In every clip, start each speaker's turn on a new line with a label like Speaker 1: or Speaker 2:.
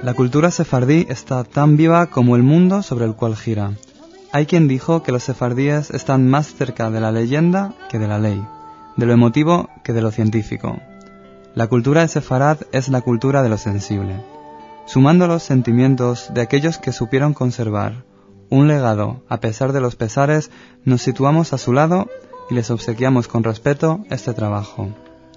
Speaker 1: La cultura sefardí está tan viva como el mundo sobre el cual gira. Hay quien dijo que los sefardíes están más cerca de la leyenda que de la ley, de lo emotivo que de lo científico. La cultura de Sefarad es la cultura de lo sensible. Sumando los sentimientos de aquellos que supieron conservar un legado a pesar de los pesares, nos situamos a su lado y les obsequiamos con respeto este trabajo.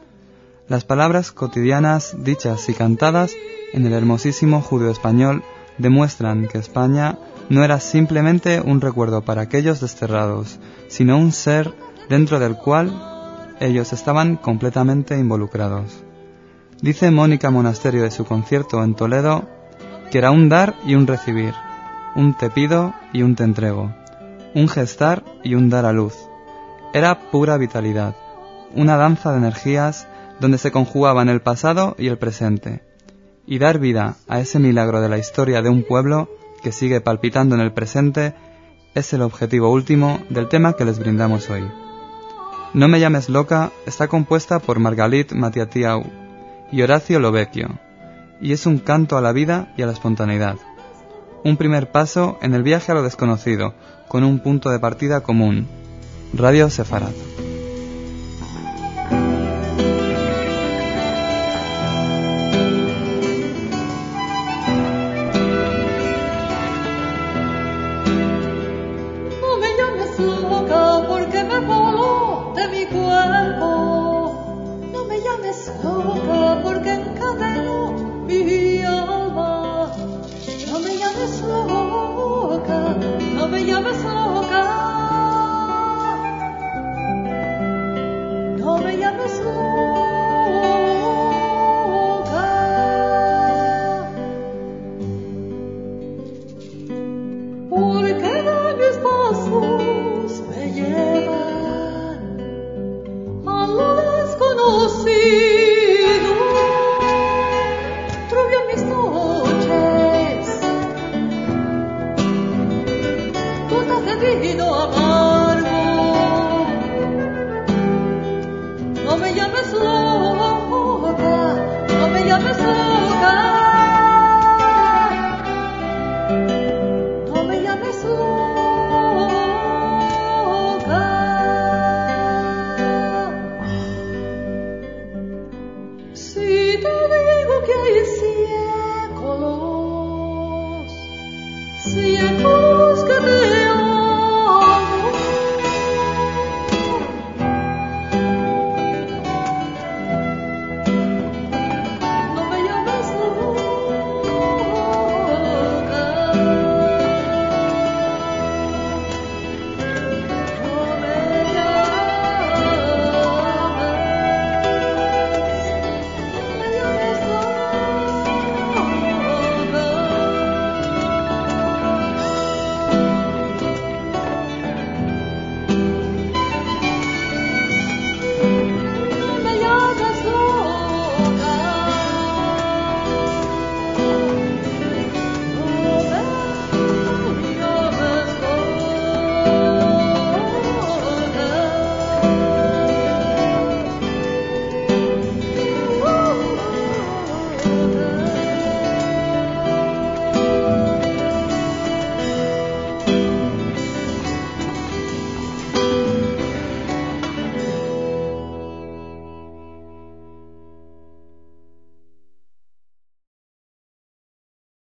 Speaker 1: Las palabras cotidianas, dichas y cantadas en el hermosísimo judeo-español demuestran que España no era simplemente un recuerdo para aquellos desterrados, sino un ser dentro del cual ellos estaban completamente involucrados. Dice Mónica Monasterio de su concierto en Toledo que era un dar y un recibir, un te pido y un te entrego, un gestar y un dar a luz. Era pura vitalidad, una danza de energías donde se conjugaban el pasado y el presente, y dar vida a ese milagro de la historia de un pueblo que sigue palpitando en el presente es el objetivo último del tema que les brindamos hoy. No me llames loca está compuesta por Margalit Matiatiau y Horacio Lovecchio, y es un canto a la vida y a la espontaneidad. Un primer paso en el viaje a lo desconocido, con un punto de partida común: Radio Sefarad.
Speaker 2: Debido a